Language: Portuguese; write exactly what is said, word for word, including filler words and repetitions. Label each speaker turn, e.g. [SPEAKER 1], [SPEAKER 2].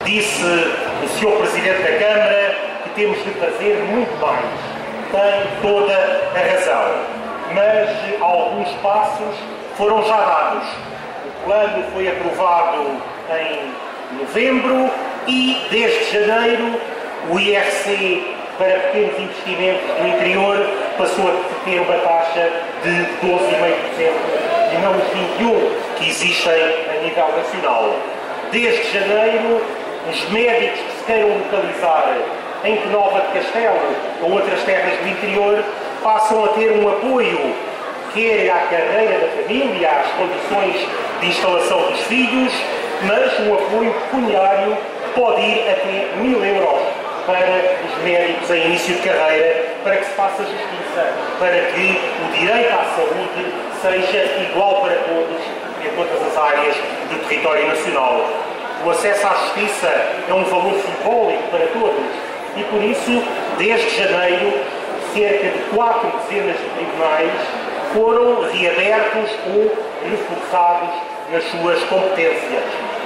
[SPEAKER 1] Disse o senhor Presidente da Câmara que temos de fazer muito mais. Tem toda a razão. Mas alguns passos foram já dados. O plano foi aprovado em novembro e, desde janeiro, o I R C para pequenos investimentos no interior passou a ter uma taxa de doze vírgula cinco por cento e não os vinte e um por cento que existem a nível nacional. Desde janeiro, os médicos que se queiram localizar em Penalva de Castelo ou outras terras do interior passam a ter um apoio, quer à carreira da família, às condições de instalação dos filhos, mas um apoio pecuniário pode ir até mil euros para os médicos em início de carreira, para que se faça justiça, para que o direito à saúde seja igual para todos em todas as áreas do território nacional. O acesso à justiça é um valor simbólico para todos e, por isso, desde janeiro, cerca de quatro dezenas de tribunais foram reabertos ou reforçados nas suas competências.